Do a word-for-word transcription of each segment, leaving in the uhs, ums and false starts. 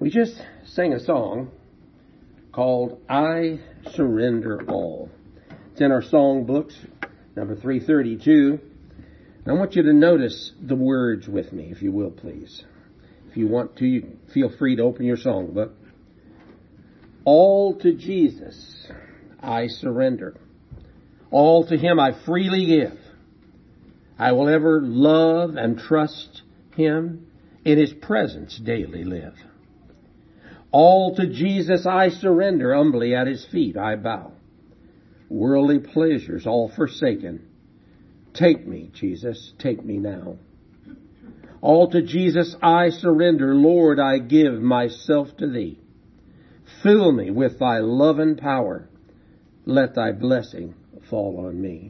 We just sang a song called I Surrender All. It's in our song books, number three thirty-two. And I want you to notice the words with me, if you will, please. If you want to, you feel free to open your songbook. All to Jesus I surrender. All to Him I freely give. I will ever love and trust Him, in His presence daily live. All to Jesus I surrender, humbly at His feet I bow. Worldly pleasures all forsaken, take me, Jesus, take me now. All to Jesus I surrender, Lord, I give myself to Thee. Fill me with Thy love and power, let Thy blessing fall on me.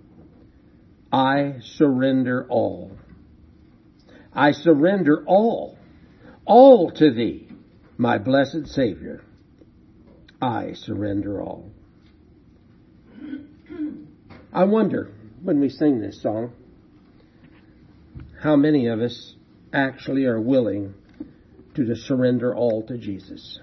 I surrender all. I surrender all, all to Thee, my blessed Savior. I surrender all. I wonder, when we sing this song, how many of us actually are willing to just surrender all to Jesus.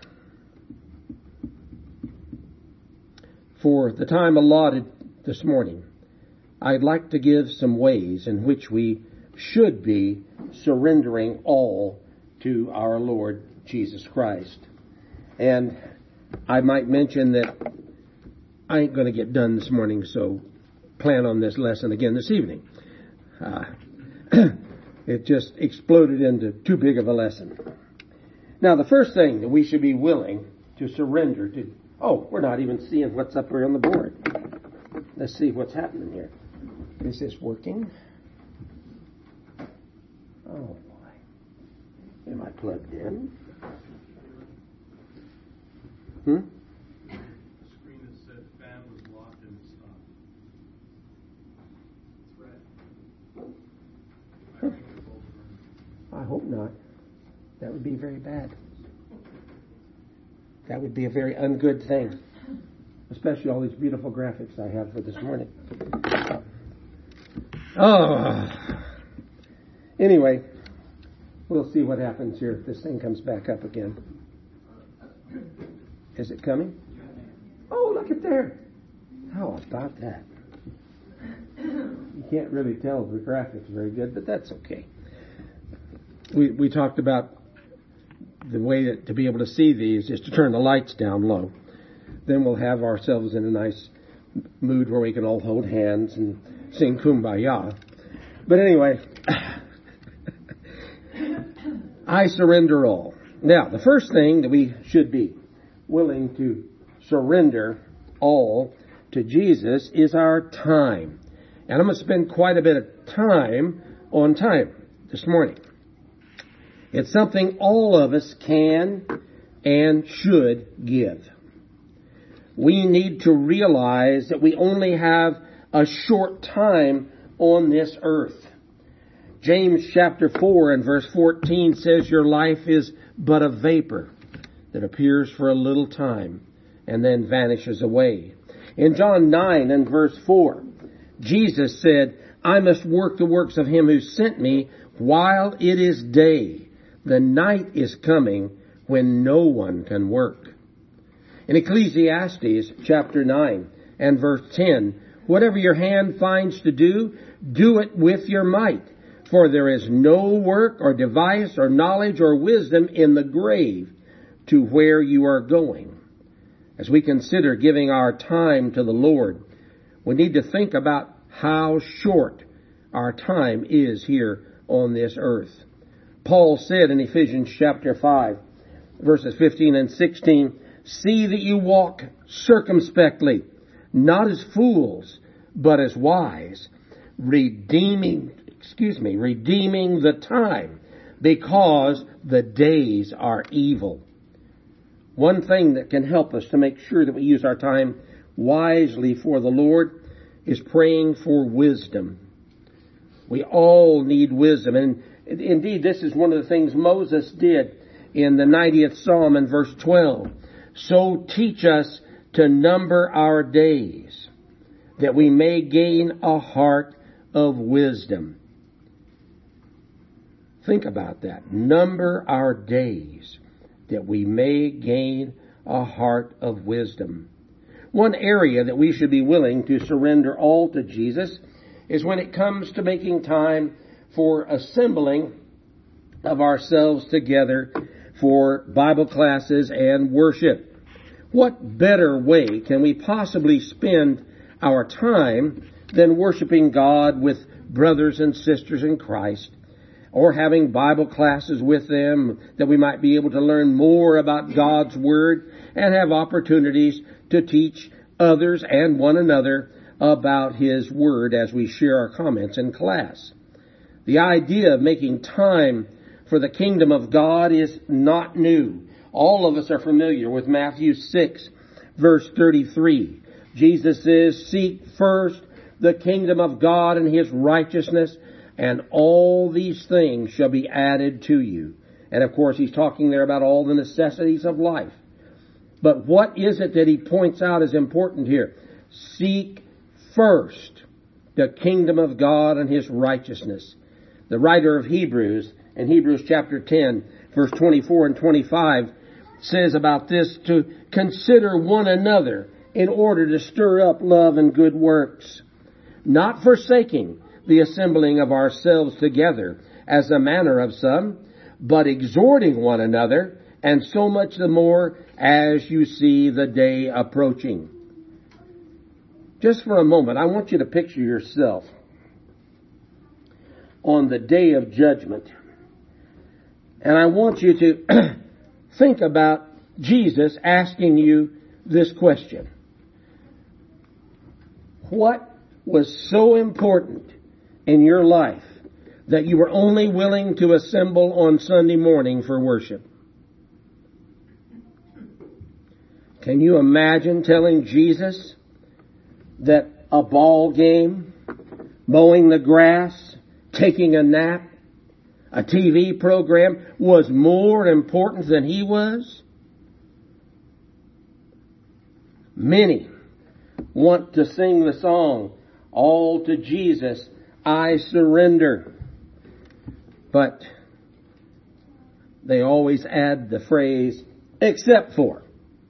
For the time allotted this morning, I'd like to give some ways in which we should be surrendering all to our Lord Jesus Christ. And I might mention that I ain't going to get done this morning, so plan on this lesson again this evening. Uh, it just exploded into too big of a lesson. Now, the first thing that we should be willing to surrender to... Oh, we're not even seeing what's up here on the board. Let's see what's happening here. Is this working? Oh, boy. Am I plugged in? Hmm? The screen that said fan was locked and it stopped. It's red. I think it's both red. I hope not. That would be very bad. That would be a very ungood thing. Especially all these beautiful graphics I have for this morning. Oh. Anyway, we'll see what happens here if this thing comes back up again. Is it coming? Oh, look at there. How about that? You can't really tell the graphics very good, but that's okay. We we talked about the way that, to be able to see these is to turn the lights down low. Then we'll have ourselves in a nice mood where we can all hold hands and sing Kumbaya. But anyway, I surrender all. Now, the first thing that we should be willing to surrender all to Jesus is our time. And I'm going to spend quite a bit of time on time this morning. It's something all of us can and should give. We need to realize that we only have a short time on this earth. James chapter four and verse fourteen says your life is but a vapor that appears for a little time and then vanishes away. In John nine and verse four, Jesus said, I must work the works of Him who sent me while it is day. The night is coming when no one can work. In Ecclesiastes chapter nine and verse ten, whatever your hand finds to do, do it with your might. For there is no work or device or knowledge or wisdom in the grave to where you are going. As we consider giving our time to the Lord, we need to think about how short our time is here on this earth. Paul said in Ephesians chapter five, verses fifteen and sixteen, see that you walk circumspectly, not as fools, but as wise, redeeming, excuse me, redeeming the time, because the days are evil. One thing that can help us to make sure that we use our time wisely for the Lord is praying for wisdom. We all need wisdom. And indeed, this is one of the things Moses did in the ninetieth Psalm in verse twelve. So teach us to number our days, that we may gain a heart of wisdom. Think about that. Number our days. that we may gain a heart of wisdom. One area that we should be willing to surrender all to Jesus is when it comes to making time for assembling of ourselves together for Bible classes and worship. What better way can we possibly spend our time than worshiping God with brothers and sisters in Christ, or having Bible classes with them that we might be able to learn more about God's Word and have opportunities to teach others and one another about His Word as we share our comments in class. The idea of making time for the kingdom of God is not new. All of us are familiar with Matthew six, verse thirty-three. Jesus says, "Seek first the kingdom of God and His righteousness, and all these things shall be added to you." And of course, He's talking there about all the necessities of life. But what is it that He points out as important here? Seek first the kingdom of God and His righteousness. The writer of Hebrews, in Hebrews chapter ten, verse twenty-four and twenty-five, says about this to consider one another in order to stir up love and good works, not forsaking the assembling of ourselves together as the manner of some, but exhorting one another, and so much the more as you see the day approaching. Just for a moment, I want you to picture yourself on the day of judgment. And I want you to think about Jesus asking you this question. What was so important in your life that you were only willing to assemble on Sunday morning for worship? Can you imagine telling Jesus that a ball game, mowing the grass, taking a nap, a T V program was more important than He was? Many want to sing the song, "All to Jesus I surrender." But they always add the phrase, "except for."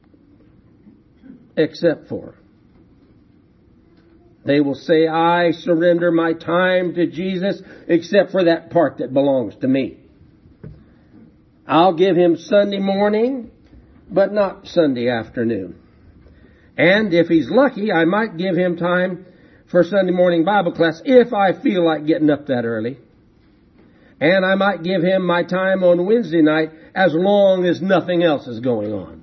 Except for. They will say, "I surrender my time to Jesus except for that part that belongs to me. I'll give Him Sunday morning, but not Sunday afternoon. And if He's lucky, I might give Him time for Sunday morning Bible class if I feel like getting up that early. And I might give Him my time on Wednesday night as long as nothing else is going on."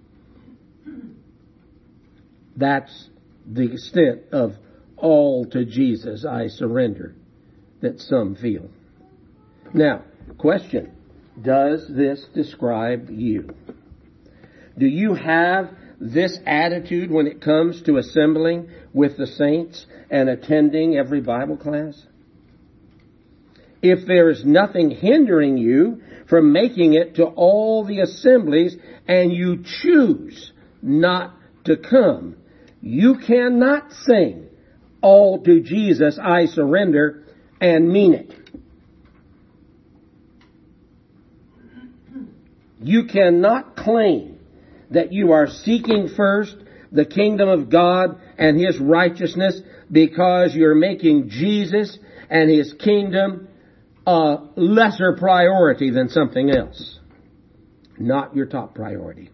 That's the extent of "all to Jesus I surrender" that some feel. Now, question, does this describe you? Do you have this attitude when it comes to assembling with the saints and attending every Bible class? If there is nothing hindering you from making it to all the assemblies and you choose not to come, you cannot sing "All to Jesus I surrender" and mean it. You cannot claim that you are seeking first the kingdom of God and His righteousness because you're making Jesus and His kingdom a lesser priority than something else. Not your top priority.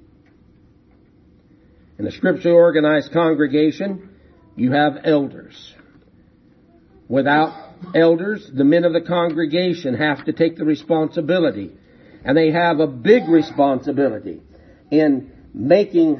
In a scripturally organized congregation, you have elders. Without elders, the men of the congregation have to take the responsibility. And they have a big responsibility in making,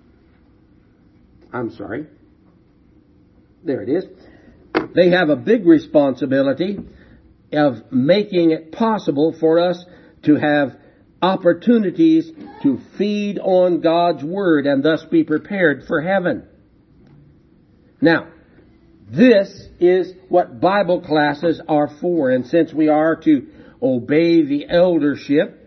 I'm sorry, there it is. They have a big responsibility of making it possible for us to have opportunities to feed on God's Word and thus be prepared for heaven. Now, this is what Bible classes are for, and since we are to obey the eldership,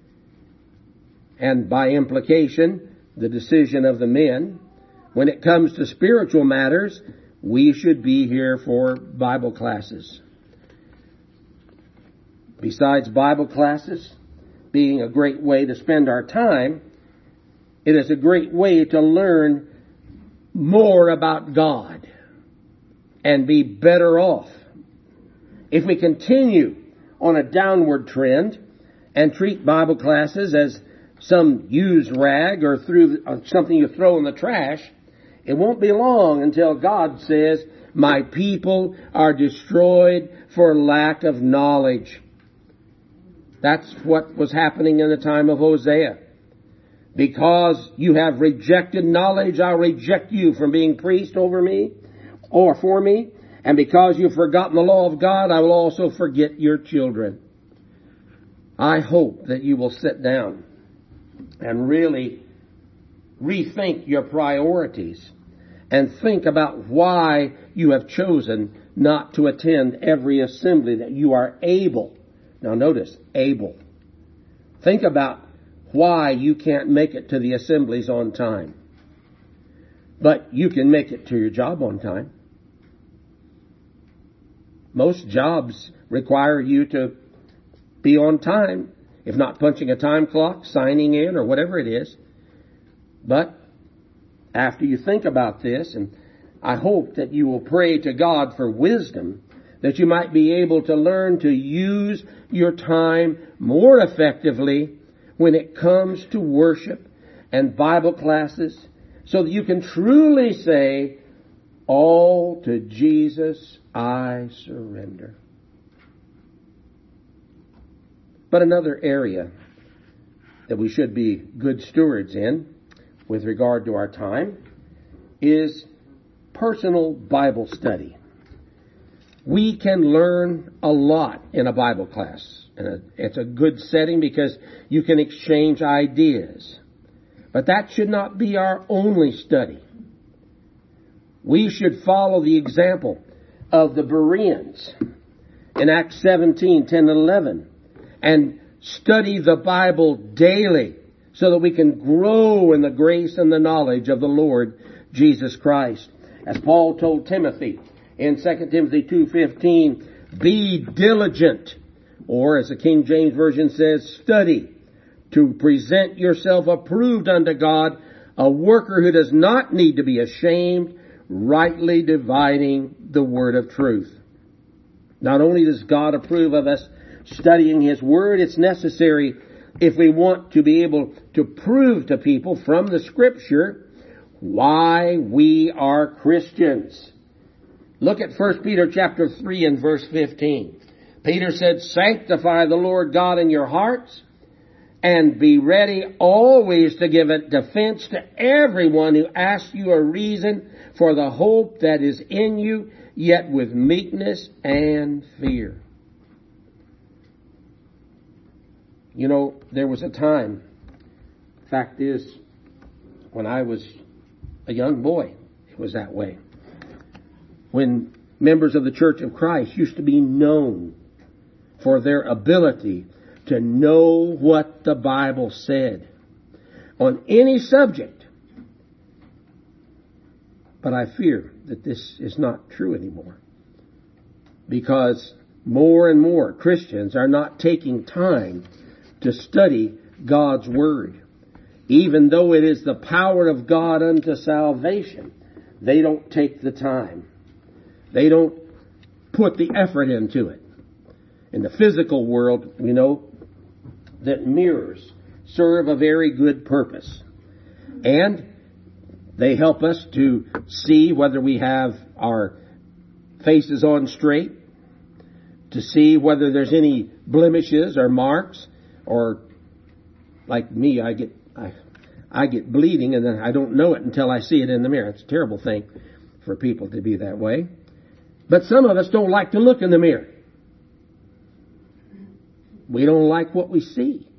and by implication, the decision of the men, when it comes to spiritual matters, we should be here for Bible classes. Besides Bible classes, being a great way to spend our time, it is a great way to learn more about God and be better off. If we continue on a downward trend and treat Bible classes as some used rag or through uh, something you throw in the trash, it won't be long until God says, "My people are destroyed for lack of knowledge." That's what was happening in the time of Hosea. "Because you have rejected knowledge, I'll reject you from being priest over me or for me. And because you've forgotten the law of God, I will also forget your children." I hope that you will sit down and really rethink your priorities and think about why you have chosen not to attend every assembly that you are able. Now notice, able. Think about why you can't make it to the assemblies on time. But you can make it to your job on time. Most jobs require you to be on time, if not punching a time clock, signing in, or whatever it is. But after you think about this, and I hope that you will pray to God for wisdom, that you might be able to learn to use your time more effectively when it comes to worship and Bible classes, so that you can truly say, "All to Jesus I surrender." But another area that we should be good stewards in with regard to our time is personal Bible study. We can learn a lot in a Bible class. And it's a good setting because you can exchange ideas. But that should not be our only study. We should follow the example of the Bereans in Acts seventeen, ten, and eleven, and study the Bible daily so that we can grow in the grace and the knowledge of the Lord Jesus Christ. As Paul told Timothy in Second Timothy two fifteen, "Be diligent," or as the King James Version says, "study to present yourself approved unto God, a worker who does not need to be ashamed, rightly dividing the word of truth." Not only does God approve of us studying His Word, it's necessary if we want to be able to prove to people from the Scripture why we are Christians. Look at First Peter chapter three and verse fifteen. Peter said, "Sanctify the Lord God in your hearts, and be ready always to give a defense to everyone who asks you a reason for the hope that is in you, yet with meekness and fear." You know, there was a time, fact is, when I was a young boy, it was that way. When members of the Church of Christ used to be known for their ability to know what the Bible said on any subject. But I fear that this is not true anymore, because more and more Christians are not taking time to study God's Word. Even though it is the power of God unto salvation, they don't take the time. They don't put the effort into it. In the physical world, we know that mirrors serve a very good purpose. And they help us to see whether we have our faces on straight, to see whether there's any blemishes or marks, or like me, I get I, I get bleeding and then I don't know it until I see it in the mirror. It's a terrible thing for people to be that way. But some of us don't like to look in the mirror. We don't like what we see.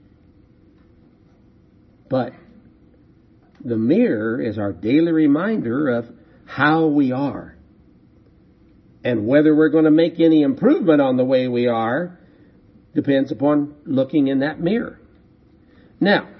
But the mirror is our daily reminder of how we are. And whether we're going to make any improvement on the way we are depends upon looking in that mirror. Now,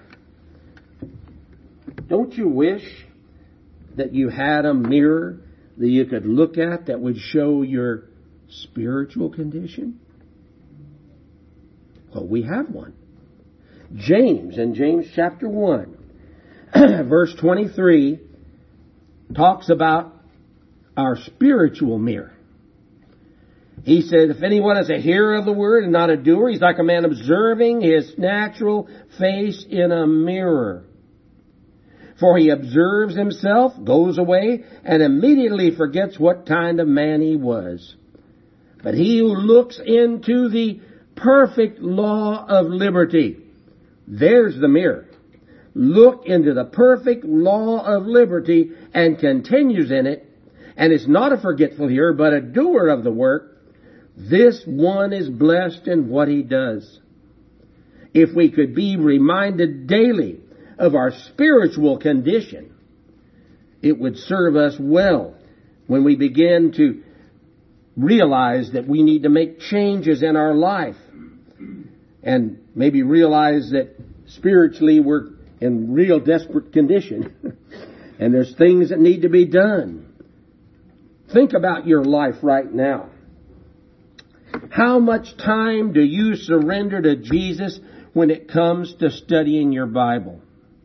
don't you wish that you had a mirror that you could look at that would show your spiritual condition? Well, we have one. James, in James chapter one, verse twenty-three, talks about our spiritual mirror. He said, if anyone is a hearer of the word and not a doer, he's like a man observing his natural face in a mirror. For he observes himself, goes away, and immediately forgets what kind of man he was. But he who looks into the perfect law of liberty, there's the mirror. Look into the perfect law of liberty and continues in it, and is not a forgetful hearer, but a doer of the work. This one is blessed in what he does. If we could be reminded daily of our spiritual condition, it would serve us well when we begin to realize that we need to make changes in our life, and maybe realize that spiritually we're in real desperate condition and there's things that need to be done. Think about your life right now. How much time do you surrender to Jesus when it comes to studying your Bible?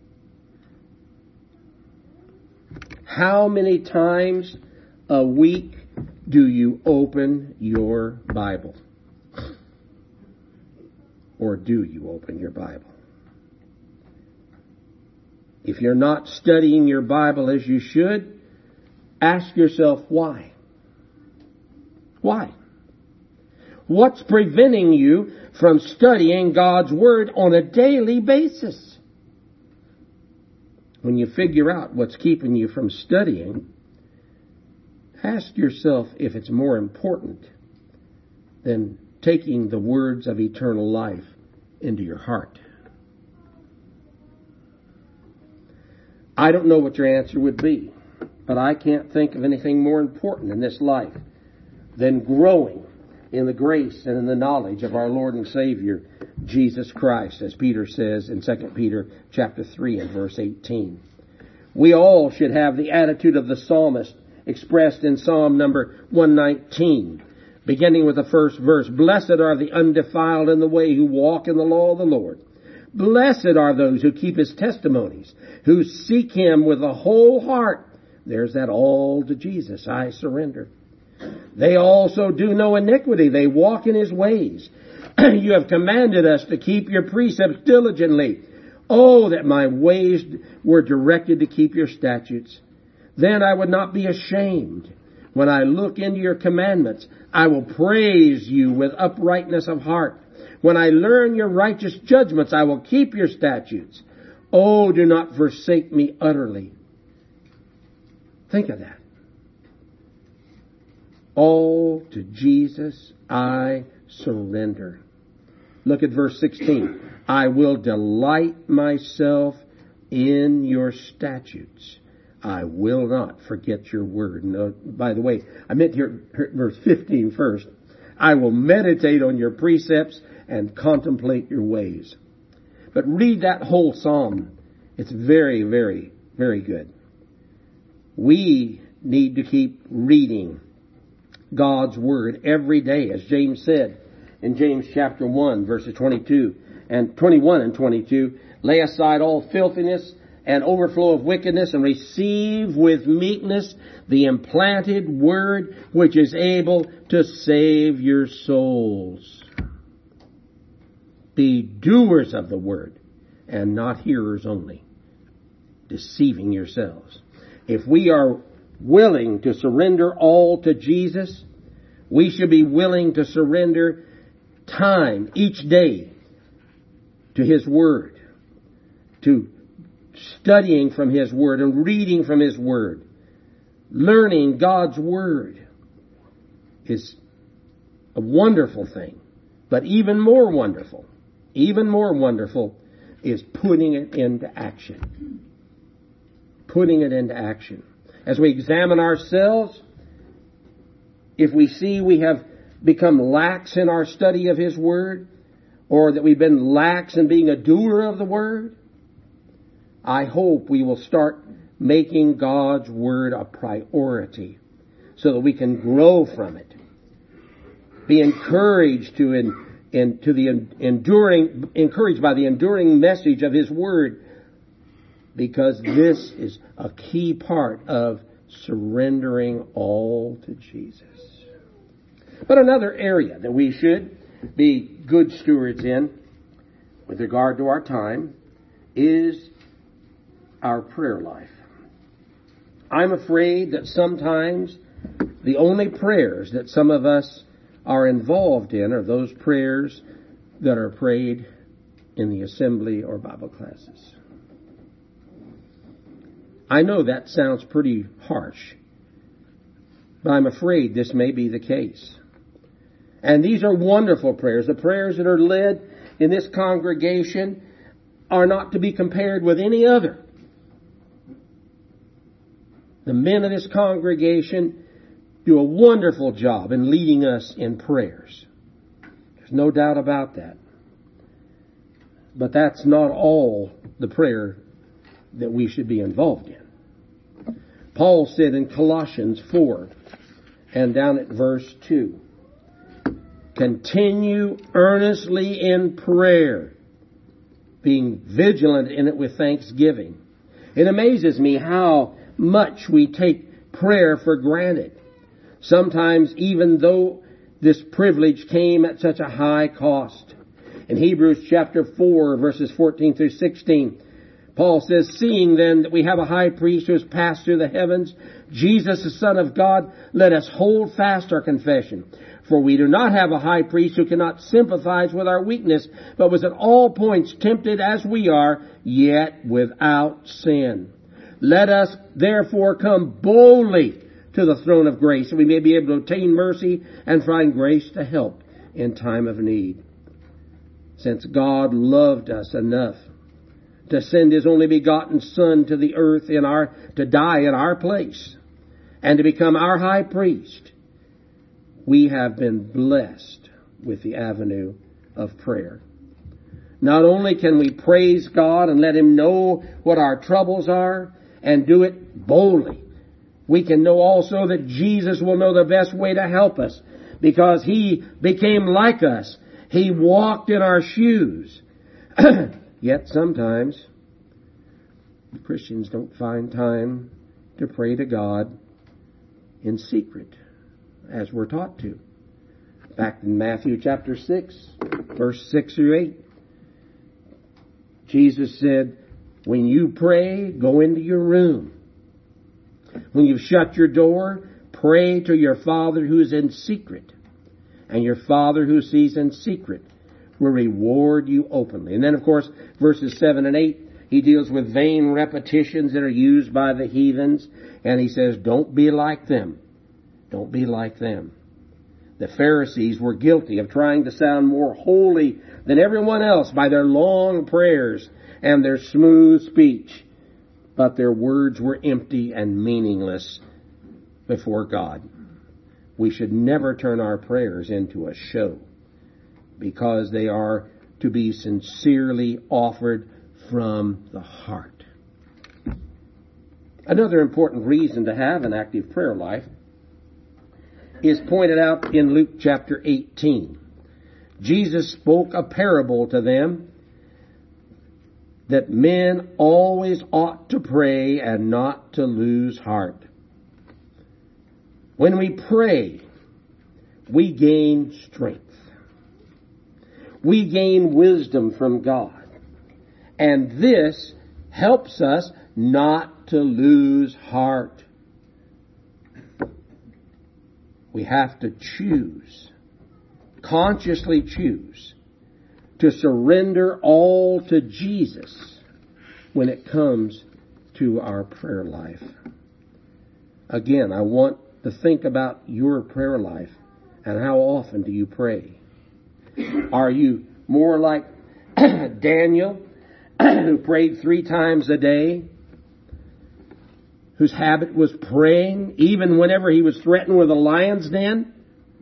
How many times a week do you open your Bible? Or do you open your Bible? If you're not studying your Bible as you should, ask yourself why. Why? What's preventing you from studying God's Word on a daily basis? When you figure out what's keeping you from studying, ask yourself if it's more important than taking the words of eternal life into your heart. I don't know what your answer would be, but I can't think of anything more important in this life than growing in the grace and in the knowledge of our Lord and Savior, Jesus Christ, as Peter says in Second Peter chapter three and verse eighteen. We all should have the attitude of the psalmist expressed in Psalm number one nineteen, beginning with the first verse. Blessed are the undefiled in the way who walk in the law of the Lord. Blessed are those who keep His testimonies, who seek Him with a whole heart. There's that all to Jesus, I surrender. They also do no iniquity. They walk in His ways. You have commanded us to keep your precepts diligently. Oh, that my ways were directed to keep your statutes. Then I would not be ashamed. When I look into your commandments, I will praise you with uprightness of heart. When I learn your righteous judgments, I will keep your statutes. Oh, do not forsake me utterly. Think of that. All to Jesus I surrender. Look at verse sixteen. I will delight myself in your statutes. I will not forget your word. No, by the way, I meant here verse fifteen first. I will meditate on your precepts and contemplate your ways. But read that whole psalm. It's very, very, very good. We need to keep reading God's Word every day, as James said in James chapter one, verses twenty-two and twenty-one and twenty-two. Lay aside all filthiness and overflow of wickedness, and receive with meekness the implanted word which is able to save your souls. Be doers of the word and not hearers only, deceiving yourselves. If we are willing to surrender all to Jesus, we should be willing to surrender time each day to His Word, to studying from His Word and reading from His Word. Learning God's Word is a wonderful thing, but even more wonderful, even more wonderful is putting it into action. Putting it into action. As we examine ourselves, if we see we have become lax in our study of His Word, or that we've been lax in being a doer of the Word, I hope we will start making God's Word a priority so that we can grow from it. Be encouraged to in, in, to the enduring, encouraged by the enduring message of His Word, because this is a key part of surrendering all to Jesus. But another area that we should be good stewards in, with regard to our time, is our prayer life. I'm afraid that sometimes the only prayers that some of us are involved in are those prayers that are prayed in the assembly or Bible classes. I know that sounds pretty harsh, but I'm afraid this may be the case. And these are wonderful prayers. The prayers that are led in this congregation are not to be compared with any other. The men of this congregation do a wonderful job in leading us in prayers. There's no doubt about that. But that's not all the prayer that we should be involved in. Paul said in Colossians four and down at verse two, continue earnestly in prayer, being vigilant in it with thanksgiving. It amazes me how much we take prayer for granted. Sometimes even though this privilege came at such a high cost. In Hebrews chapter four, verses fourteen through sixteen, Paul says, seeing then that we have a high priest who has passed through the heavens, Jesus the Son of God, let us hold fast our confession. For we do not have a high priest who cannot sympathize with our weakness, but was at all points tempted as we are, yet without sin. Let us therefore come boldly to the throne of grace, so we may be able to obtain mercy and find grace to help in time of need. Since God loved us enough to send His only begotten Son to the earth in our, to die in our place and to become our high priest, we have been blessed with the avenue of prayer. Not only can we praise God and let Him know what our troubles are and do it boldly, we can know also that Jesus will know the best way to help us because He became like us. He walked in our shoes. Yet sometimes Christians don't find time to pray to God in secret, as we're taught to. Back in Matthew chapter six, verse six through eight, Jesus said, when you pray, go into your room. When you've shut your door, pray to your Father who is in secret. And your Father who sees in secret will reward you openly. And then, of course, verses seven and eight, he deals with vain repetitions that are used by the heathens. And he says, don't be like them. Don't be like them. The Pharisees were guilty of trying to sound more holy than everyone else by their long prayers and their smooth speech. But their words were empty and meaningless before God. We should never turn our prayers into a show, because they are to be sincerely offered from the heart. Another important reason to have an active prayer life is pointed out in Luke chapter eighteen. Jesus spoke a parable to them that men always ought to pray and not to lose heart. When we pray, we gain strength. We gain wisdom from God. And this helps us not to lose heart. We have to choose, consciously choose, to surrender all to Jesus when it comes to our prayer life. Again, I want to think about your prayer life and how often do you pray? Are you more like Daniel, who prayed three times a day, whose habit was praying even whenever he was threatened with a lion's den?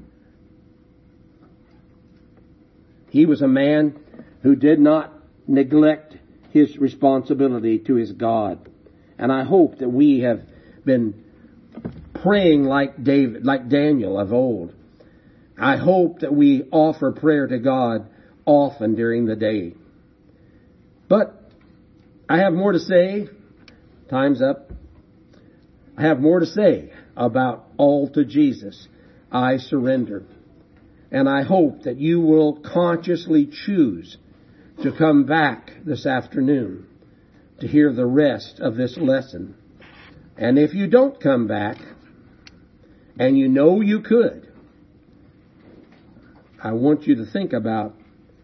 He was a man who did not neglect his responsibility to his God. And I hope that we have been praying like David, like Daniel of old, I hope that we offer prayer to God often during the day. But I have more to say. Time's up. I have more to say about all to Jesus. I surrender. And I hope that you will consciously choose to come back this afternoon to hear the rest of this lesson. And if you don't come back, and you know you could, I want you to think about,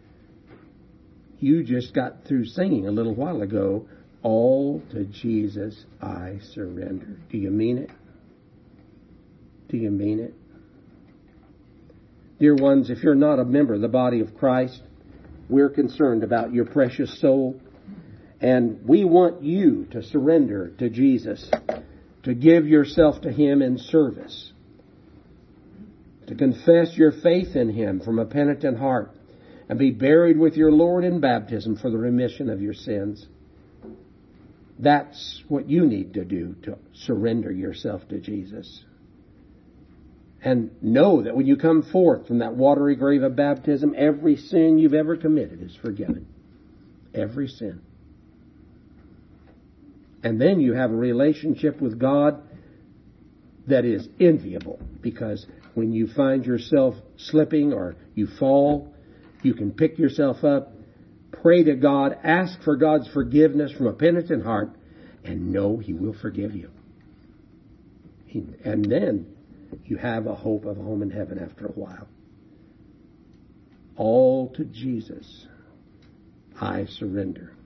you just got through singing a little while ago, all to Jesus I surrender. Do you mean it? Do you mean it? Dear ones, if you're not a member of the body of Christ, we're concerned about your precious soul. And we want you to surrender to Jesus, to give yourself to Him in service, to confess your faith in Him from a penitent heart, and be buried with your Lord in baptism for the remission of your sins. That's what you need to do, to surrender yourself to Jesus. And know that when you come forth from that watery grave of baptism, every sin you've ever committed is forgiven. Every sin. And then you have a relationship with God that is enviable, because when you find yourself slipping or you fall, you can pick yourself up, pray to God, ask for God's forgiveness from a penitent heart, and know He will forgive you. And then you have a hope of a home in heaven after a while. All to Jesus I surrender.